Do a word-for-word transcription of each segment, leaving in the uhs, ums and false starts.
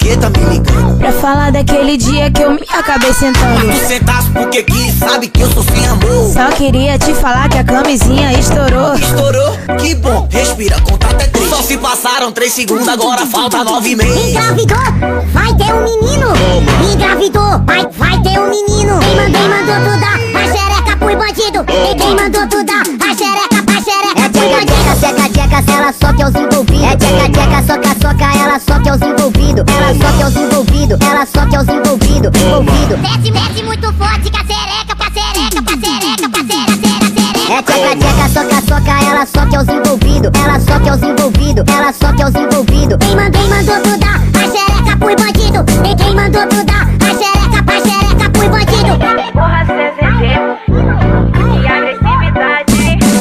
que tá me ligando? Pra falar daquele dia que eu me acabei sentando. Tu sentasse porque quis, sabe que eu sou sem amor. Só queria te falar que a camisinha estourou. Estourou? Que bom, respira, conta até três. Só se passaram três segundos, agora falta nove e meia. Engravidou, vai ter um menino. Engravidou, vai, vai ter um menino. Quem mandou, mandou tu dar a xereca pros bandido. E quem mandou tu dar a xereca pra xereca pros bandido. É tcheca, tcheca, tcheca, ela só que os envolvidos. É tcheca, tcheca, soca, soca, ela só que os envolvidos. Ela só que os envolvidos, ela só que os envolvidos. Envolvido. Desce, desce muito forte com a xereca, pra xereca, pra xereca, pra xereca. É tcheca, tcheca, soca, soca, ela só que os envolvidos. Ela só que os envolvidos, ela só que os envolvidos. Quem mandou, mandou tu dar a xereca pros bandido. E quem mandou tu dar a xereca pra xereca pros bandido. Porra, C Z T, que agressividade.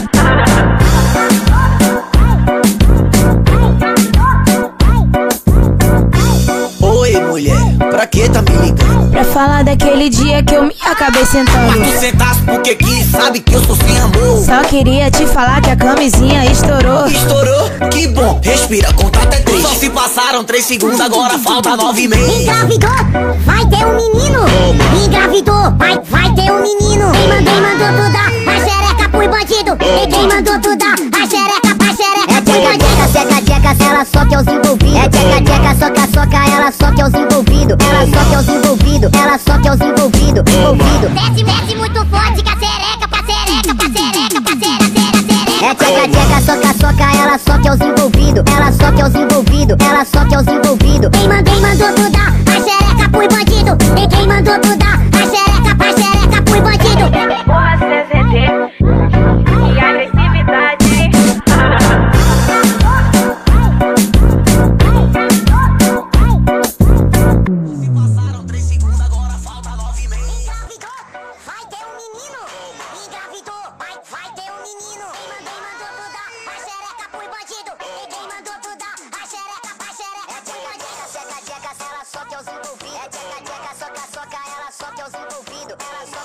Oi, mulher, pra que tá me ligando? Pra falar daquele dia que eu me acabei sentando. Tu sentasse porque quis, sabe que eu sou sem amor. Só queria te falar que a camisinha estourou. Estourou? Que bom, respira, conta até três. Só se passaram três segundos, agora falta nove e meia. Engravidou, vai ter um menino. Engravidou, vai, vai ter um menino. Quem mandou, mandou tu dar a xereca pros bandido. E quem mandou tu dar a xereca pra xereca. É tcheca, tcheca, tcheca, tcheca, ela só que os envolvidos. É tcheca, tcheca, soca, soca, ela só que os envolvidos. Ela só que os envolvidos, ela só que os envolvidos. Envolvido. Desce, desce muito forte com a xereca, pra xereca, pra xereca, pra xereca. É tcheca, tcheca, soca, soca, ela só que os envolvidos. Ela só que os envolvidos, ela só que os envolvidos. Quem mandou, quem mandou tu dar a xereca pros bandido. E quem mandou tu dar a xereca pra xereca pros bandido. Porra, C Z T, que agressividade. Se passaram três segundos, agora falta nove e meia. Engravidou, vai ter um menino. Engravidou, vai, vai ter um menino. Quem mandou, mandou tu dar a xereca pros bandido. E quem mandou tu dar a xereca pra xereca. É tcheca, tcheca, tcheca, tcheca, ela só que os envolvidos. É tcheca, tcheca, soca, soca, ela só que os envolvidos. Ela só